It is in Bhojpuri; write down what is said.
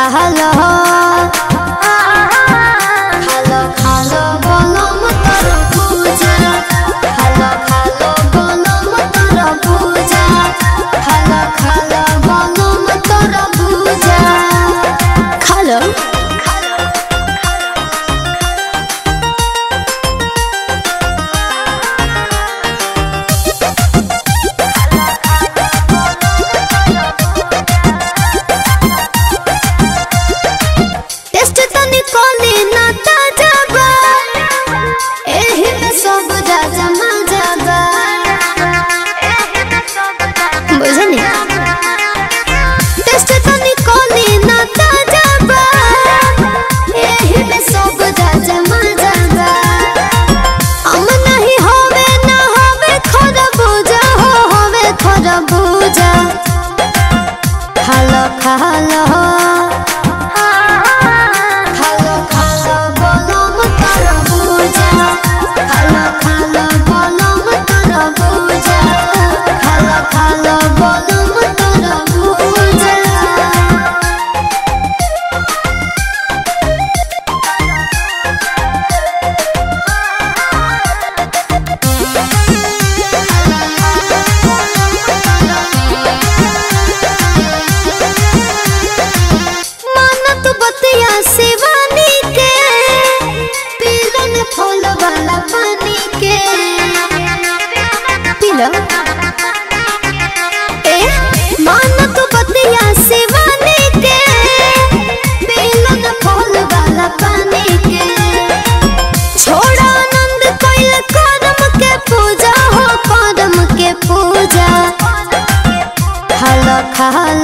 खालो खालो खालो बोलम तोर पूजा खालो खालो बोलम तोर पूजा खालो खालो बोलम तोर पूजा खालो खालो खालो खालो खालो बोलम तोर पूजा खालो खालो बोलम तोर पूजा खालो खालो बोलम तोर पूजा शिवानी के पीलन फूल वाला पानी के पीलो ए मान तू बतिया शिवानी के पीलन फूल वाला पानी के छोड़ा आनंद कोइल करम के पूजा हो करम के पूजा खालो खालो